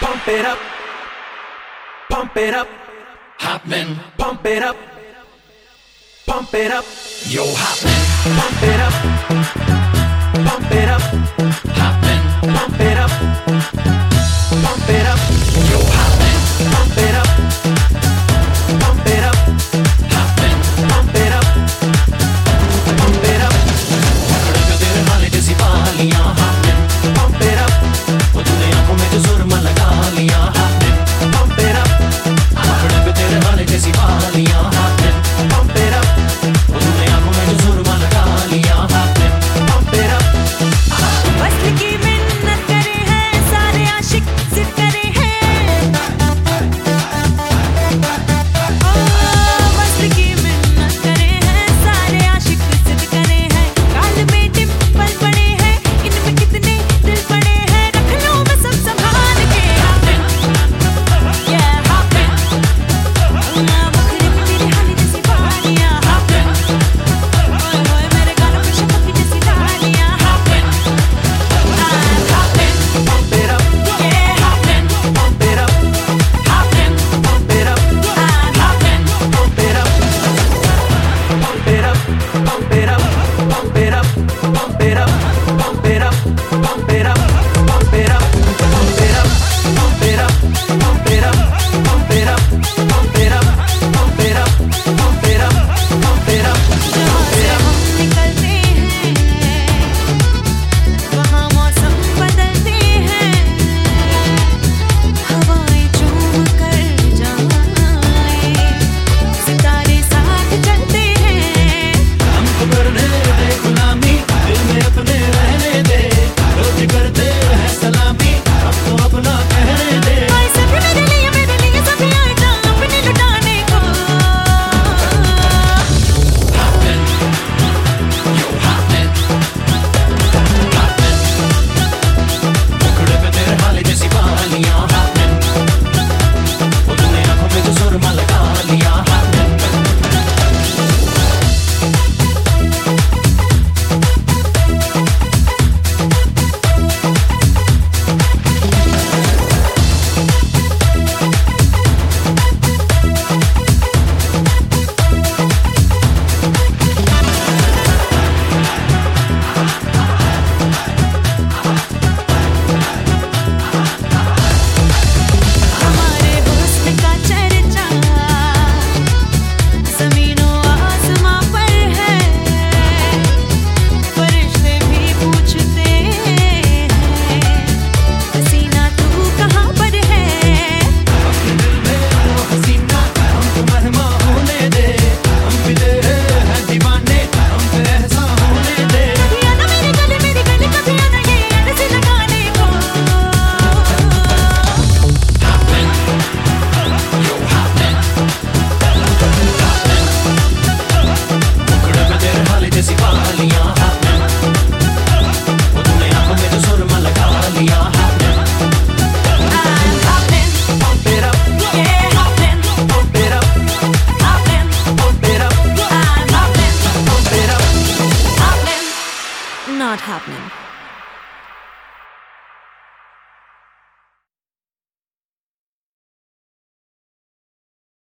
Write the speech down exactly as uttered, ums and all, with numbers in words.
Pump it up, pump it up, happening, pump it up, pump it up, yo happening, pump it up, pump it up, happening, pump it up, pump it up, yo happening, pump it up, pump it up, happening, pump it up, pump it up, पकड़ के तेरे हाले जैसी बालियां happening, pump it up, वो तूने आंखों में जो सुरमा लगा लिया happening, pump it up, पकड़ के तेरे हाले जैसी बालियां happening, pump it up, वो तूने आंखों में जो सुरमा लगा लिया happening, pump it up. वस्ल की मिन्नत करे हैं सारे आशिक जिद करे हैं ओ वस्ल की मिन्नत करे हैं सारे आशिक जिद करे हैं गाल में डिंपल पड़े हैं इनमें कितने दिल पड़े हैं रख लूं मैं सब संभाल के yeah happen मुखरे में तेरे हाले जैसी बालियां happen ओए होए मेरे गालों पे शपक जैसी डालियां happen Pump it up, yeah happen pump it up, happen pump it up, happen pump it up, pump it up, pump it up, pump it up, pump it up, pump it up, pump it up, pump it up, pump it up, pump it up, pump it up, pump it up, pump it up, pump it up, pump it up, pump it up, जहाँ से हम निकलते हैं वहाँ मौसम बदलते हैं हवाएं झूम कर जाए सितारे साथ चलते हैं हमको करने दे गुलामी, दिल में अपने रहने दे, रोज करते हैं सलामी, अब तो अपना कहने दे, आए सभी मेरे लिए मेरे लिए सभी आए जा अपने लुटाने को happening, yo happening, happening, पकड़ के तेरे हाले जैसी बालियां happening, वो तूने आंखों में जो सुरमा लगा लिया happening, हमारे हुस्न का चर्चा ज़मीनों आसमां पर है फरिश्ते भी पूछते हैं हसीना तू कहाँ पर है अपने दिल में वो हसीना, हमको महमा होने दे, हम भी तेरे हैं दीवाने, हम पे ऐसा होने दे, कभी आना मेरे गले मेरे गले कभी आना ये ऐसे लगाने को happening, yo happening, happening, पकड़ के तेरे हाले जैसी बालियां happening, वो तूने आंखों में जो सुरमा लगा लिया happening, I'm happen pump it up, yeah happen pump it up, happen pump it up, I'm happen pump it up. happen not happening